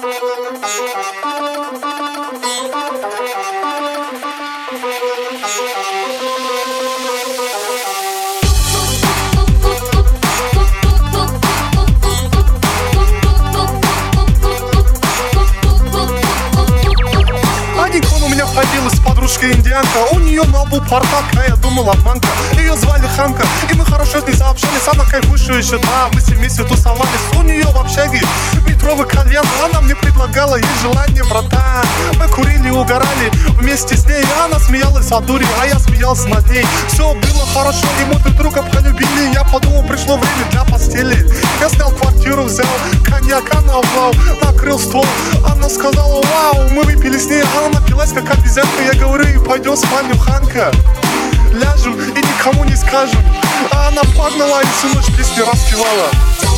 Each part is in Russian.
С подружкой индианка, у нее на лбу порталка, я думал обманка. Ее звали Ханка, и мы хорошо с ней сообщались. Она кайфующая еще, да, мы все вместе тусовались. У нее в общаге метровый кальян, она мне предлагала ей желание, братан. Мы курили и угорали вместе с ней. Она смеялась от дури, а я смеялся над ней. Все было хорошо, и мы друг друга полюбили. Я подумал, пришло время для постели. Я снял квартиру, взял коньяк, она влал, накрыл стол. Она сказала, вау, мы выпили с ней. Она напилась, как обезьянка. Я говорю, пойдем в спальню, Ханка, ляжем и никому не скажем. А она погнала и всю ночь песни распевала.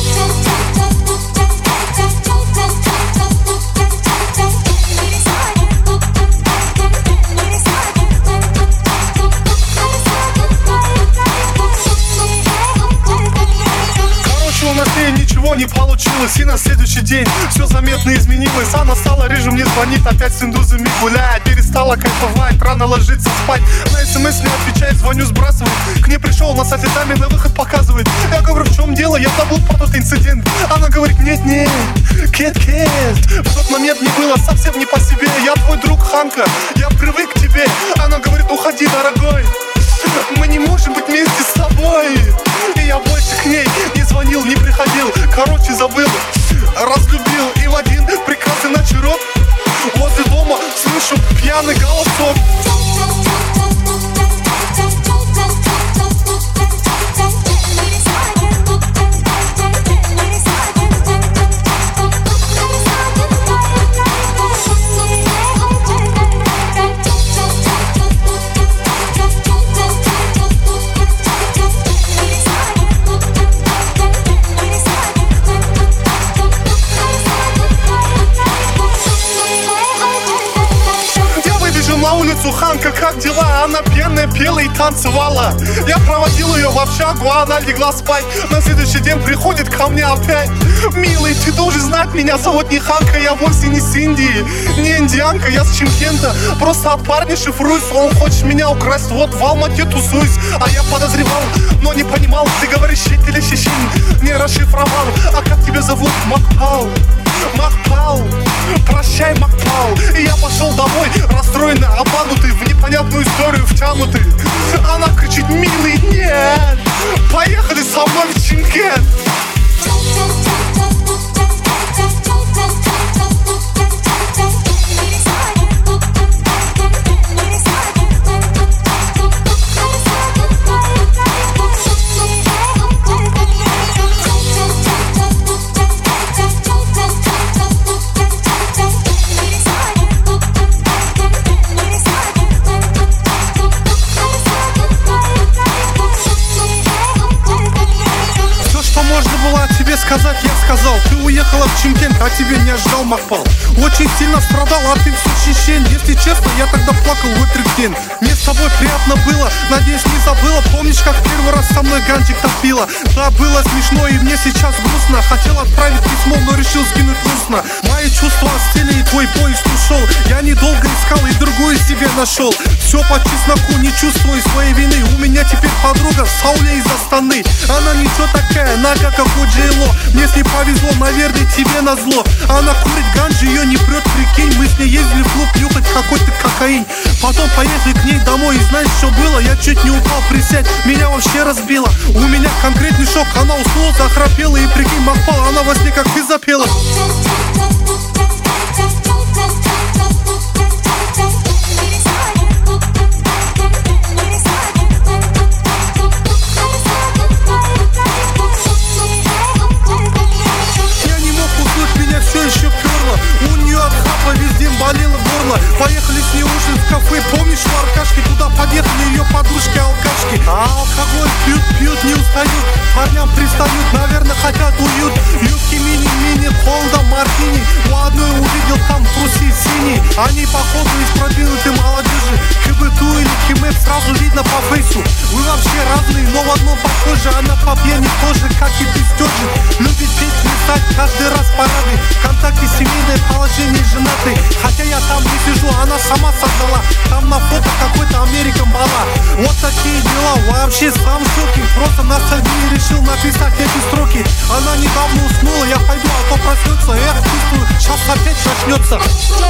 У нас ничего не получилось, и на следующий день все заметно изменилось. Она стала реже мне звонит, опять с индусами гулять. Перестала кайфовать, рано ложиться спать. На смс не отвечает, звоню, сбрасывает. К ней пришел, на софитами на выход показывает. Я говорю, в чем дело, я забыл про тот инцидент. Она говорит, нет, Кет, в тот момент мне было совсем не по себе. Я твой друг, Ханка, я привык к тебе. Она говорит, уходи, дорогой, мы не можем быть вместе с тобой. И я больше к ней не звонил, не приходил. Короче, забыл, разлюбил. И в один прекрасный вечерок возле дома слышу пьяный голосок. На улицу, Ханка, как дела? Она пьяная пела и танцевала. Я проводил ее в общагу, она легла спать. На следующий день приходит ко мне опять. Милый, ты должен знать, меня зовут не Ханка. Я вовсе не с Индии, не индианка, я с Чимкента. Просто от парня шифруюсь, он хочет меня украсть. Вот в Алмате тусуюсь. А я подозревал, но не понимал. Ты говоришь щит или щищин, не расшифровал. А как тебя зовут? Макпал. Прощай, Макпал. И я пошел домой, расстроенный, обманутый, в непонятную историю втянутый. Она кричит, милый, нет, поехали со мной в Чимкент. Сказать, я сказал, ты уехала в Чимкент, а тебе не ожидал Макпал. Очень сильно страдал, а ты все ощущение. Если честно, я тогда плакал в этот день. Мне с тобой приятно было, надеюсь, не забыла. Помнишь, как первый раз со мной ганчик топила? Да, было смешно и мне сейчас грустно. Хотел отправить письмо, но решил скинуть грустно. Мои чувства остыли и твой поезд ушел. Я недолго искал и другую себе нашел. Все по чесноку, не чувствую своей вины. У меня теперь подруга Сауля из Астаны. Она ничего такая, нога как у Джейло. Мне с ней повезло, наверное, тебе назло. Она курит ганджи, ее не прет, прикинь. Мы с ней ездили в клуб нюхать какой-то кокаин. Потом поехали к ней домой, и знаешь, что было? Я чуть не упал, присядь, меня вообще разбило. У меня конкретный шок, она уснула, захрапела. И прикинь, Макпал, она во сне как ты запела. Все еще перло, у нее от хапа везде болело горло. Поехали с ней ужин в кафе, помнишь, в Аркашке? Туда подъехали ее подружки-алкашки. А алкоголь пьют, не устают, парням пристают, наверное, хотят уют. Юбки мини-мини, холда, мартини. У одной увидел там трусы синие. Они походу из продвинутой молодежи. КБТУ или КИМЭП сразу видно по фейсу. Вы вообще разные, но в одном похожи. Она по пьяни тоже, как и ты, стёржи. Любит петь, плясать, каждый раз парады. ВКонтакте семейное положение. вообще сам в шоке. Просто ностальгии решил написать эти строки. Она недавно уснула, я пойду, а то проснется. Эх, чувствую, сейчас опять начнется.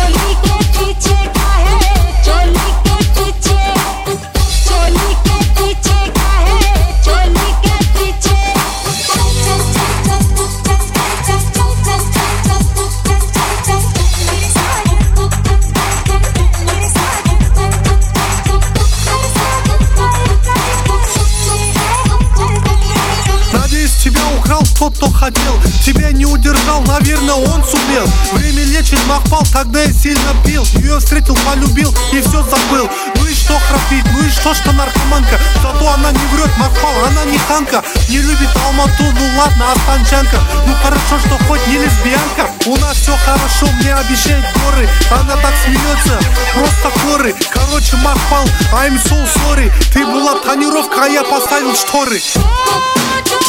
Тебя украл тот, кто хотел, тебя не удержал, наверное, он сумел. Время лечит, Махпал, тогда я сильно пил. Ее встретил, полюбил и все забыл. Ну и что храпит, ну и что наркоманка. Зато она не врет, Махпал, она не ханка. Не любит Алмату, ну ладно, Астанчанка. Ну хорошо, что хоть не лесбиянка. У нас все хорошо, мне обещает горы. Она так смеется, просто хоры. Короче, Махпал, I'm so sorry. Ты была тонировка, а я поставил шторы.